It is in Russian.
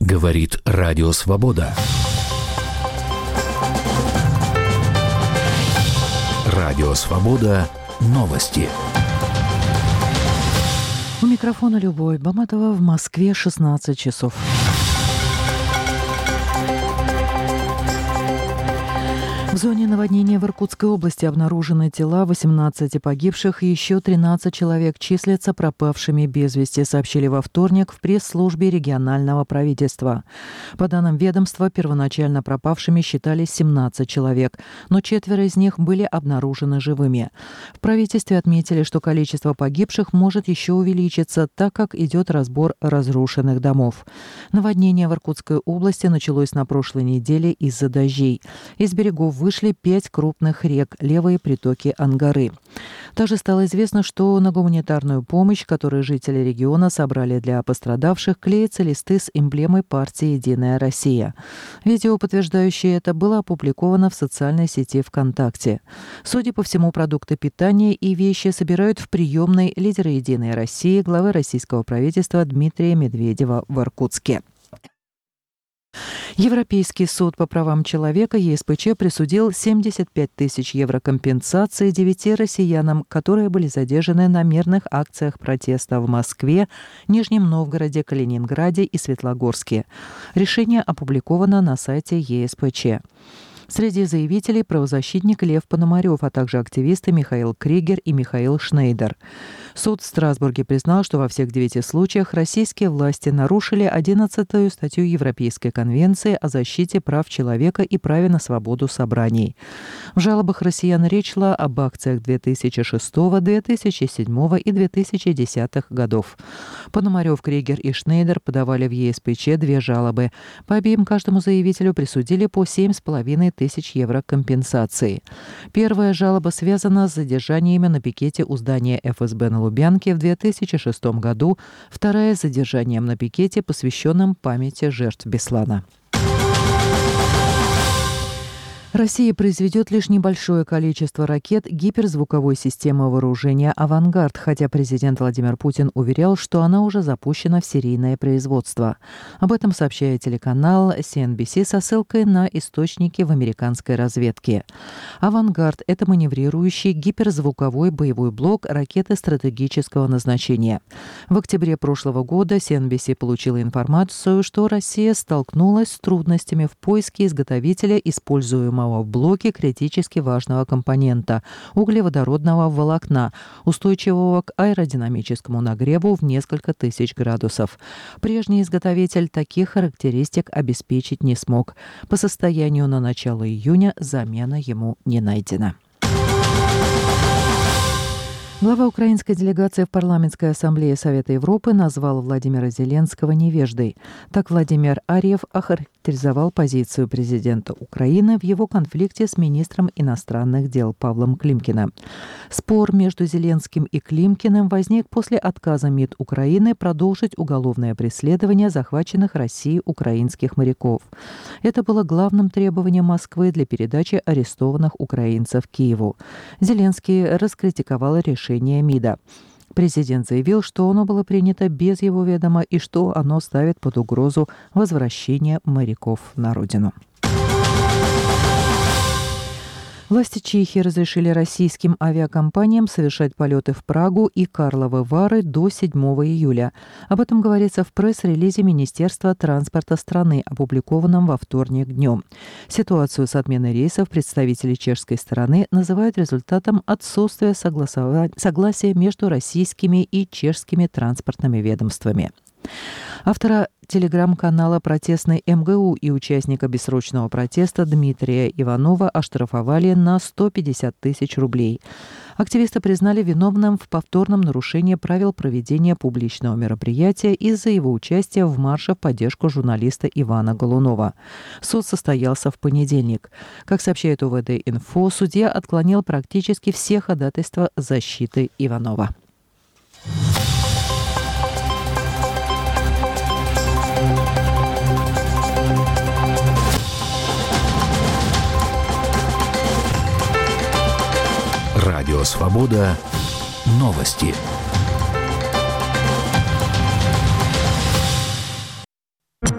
Говорит Радио Свобода. Радио Свобода. Новости. У микрофона Любовь Баматова. В Москве 16 часов. В зоне наводнения в Иркутской области обнаружены тела 18 погибших и еще 13 человек числятся пропавшими без вести, сообщили во вторник в пресс-службе регионального правительства. По данным ведомства, первоначально пропавшими считались 17 человек, но 4 из них были обнаружены живыми. В правительстве отметили, что количество погибших может еще увеличиться, так как идет разбор разрушенных домов. Наводнение в Иркутской области началось на прошлой неделе из-за дождей. Из берегов вышли 5 крупных рек, левые притоки Ангары. Также стало известно, что на гуманитарную помощь, которую жители региона собрали для пострадавших, клеятся листы с эмблемой партии «Единая Россия». Видео, подтверждающее это, было опубликовано в социальной сети ВКонтакте. Судя по всему, продукты питания и вещи собирают в приемной лидера «Единой России», главы российского правительства Дмитрия Медведева в Иркутске. Европейский суд по правам человека ЕСПЧ присудил 75 тысяч евро компенсации 9 россиянам, которые были задержаны на мирных акциях протеста в Москве, Нижнем Новгороде, Калининграде и Светлогорске. Решение опубликовано на сайте ЕСПЧ. Среди заявителей правозащитник Лев Пономарев, а также активисты Михаил Кригер и Михаил Шнейдер. Суд в Страсбурге признал, что во всех 9 случаях российские власти нарушили 11-ю статью Европейской конвенции о защите прав человека и праве на свободу собраний. В жалобах россиян речь шла об акциях 2006, 2007 и 2010 годов. Пономарев, Кригер и Шнейдер подавали в ЕСПЧ 2 жалобы. По обеим каждому заявителю присудили по 7,5 тысяч евро компенсации. Первая жалоба связана с задержаниями на пикете у здания ФСБ на Лубянке в 2006 году, вторая – с задержанием на пикете, посвященном памяти жертв Беслана. Россия произведет лишь небольшое количество ракет гиперзвуковой системы вооружения «Авангард», хотя президент Владимир Путин уверял, что она уже запущена в серийное производство. Об этом сообщает телеканал CNBC со ссылкой на источники в американской разведке. «Авангард» — это маневрирующий гиперзвуковой боевой блок ракеты стратегического назначения. В октябре прошлого года CNBC получила информацию, что Россия столкнулась с трудностями в поиске изготовителя используемого в блоке критически важного компонента – углеводородного волокна, устойчивого к аэродинамическому нагреву в несколько тысяч градусов. Прежний изготовитель таких характеристик обеспечить не смог. По состоянию на начало июня замена ему не найдена. Глава украинской делегации в Парламентской ассамблее Совета Европы назвал Владимира Зеленского невеждой. Так Владимир Арьев охарактеризовал позицию президента Украины в его конфликте с министром иностранных дел Павлом Климкиным. Спор между Зеленским и Климкиным возник после отказа МИД Украины продолжить уголовное преследование захваченных Россией украинских моряков. Это было главным требованием Москвы для передачи арестованных украинцев Киеву. Зеленский раскритиковал решение МИДа. Президент заявил, что оно было принято без его ведома и что оно ставит под угрозу возвращение моряков на родину. Власти Чехии разрешили российским авиакомпаниям совершать полеты в Прагу и Карловы Вары до 7 июля. Об этом говорится в пресс-релизе Министерства транспорта страны, опубликованном во вторник днем. Ситуацию с отменой рейсов представители чешской стороны называют результатом отсутствия согласия между российскими и чешскими транспортными ведомствами. Автора телеграм-канала «Протестный МГУ» и участника бессрочного протеста Дмитрия Иванова оштрафовали на 150 тысяч рублей. Активиста признали виновным в повторном нарушении правил проведения публичного мероприятия из-за его участия в марше в поддержку журналиста Ивана Голунова. Суд состоялся в понедельник. Как сообщает УВД-Инфо, судья отклонил практически все ходатайства защиты Иванова. Радио Свобода. Новости.